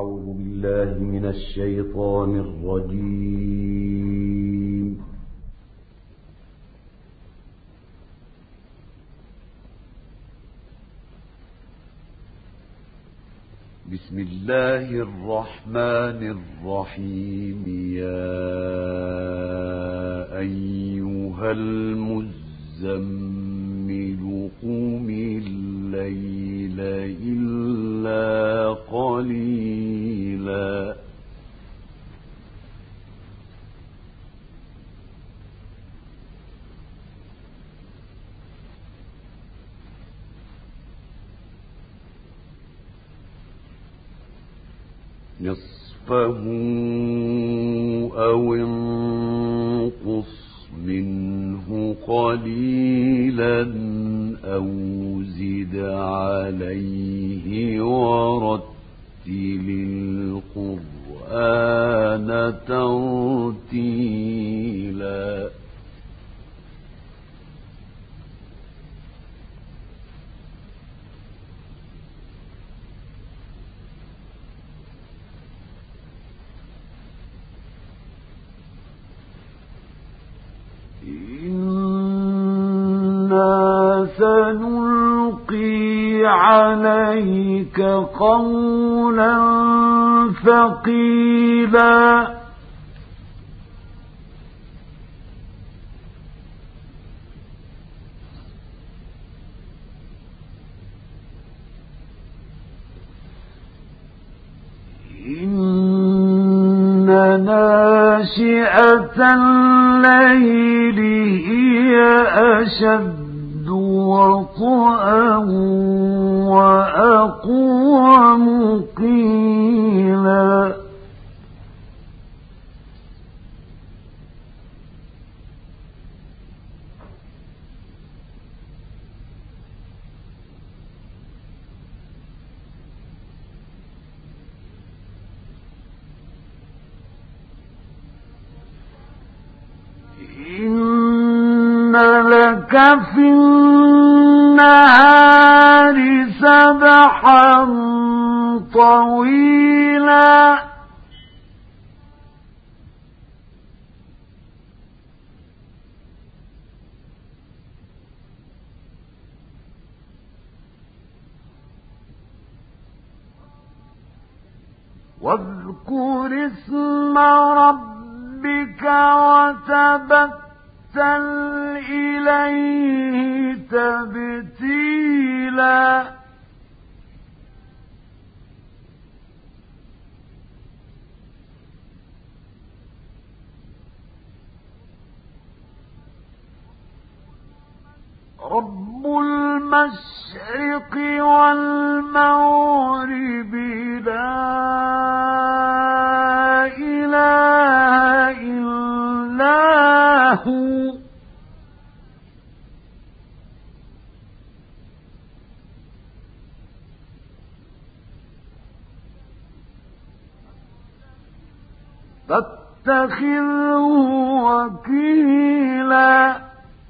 أعوذ بالله من الشيطان الرجيم. بسم الله الرحمن الرحيم. يا أيها المزمل قم الليل إلا قليلا نصفه أو انقص منه قليلا أو زد عليه ورتل القرآن ترتيلا. إنا سنلقي عليك قولا ثقيلا. إن ناشئة الليل هي أشد وطئا وأقوم قيلا. إن لك في النهار سبحا طويلا. واذكر اسم ربك وتبتل إليه تبتيلا. رب المشرق والمغرب لا إله إلا هو فاتخذه وكيلا.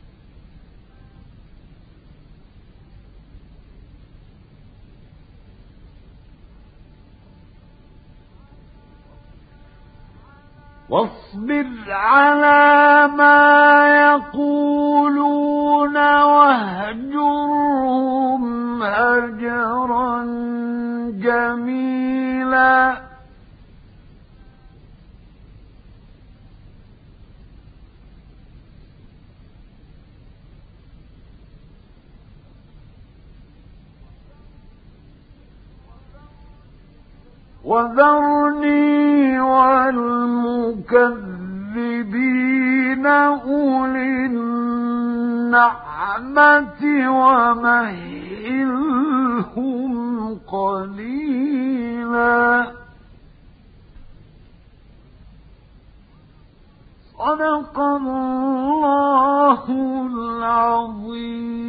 واصبر على ما يقولون واهجرهم هجرا جميلا. وذرني والمكذبين أولي النعمة ومهلهم قليلا. صدق الله العظيم.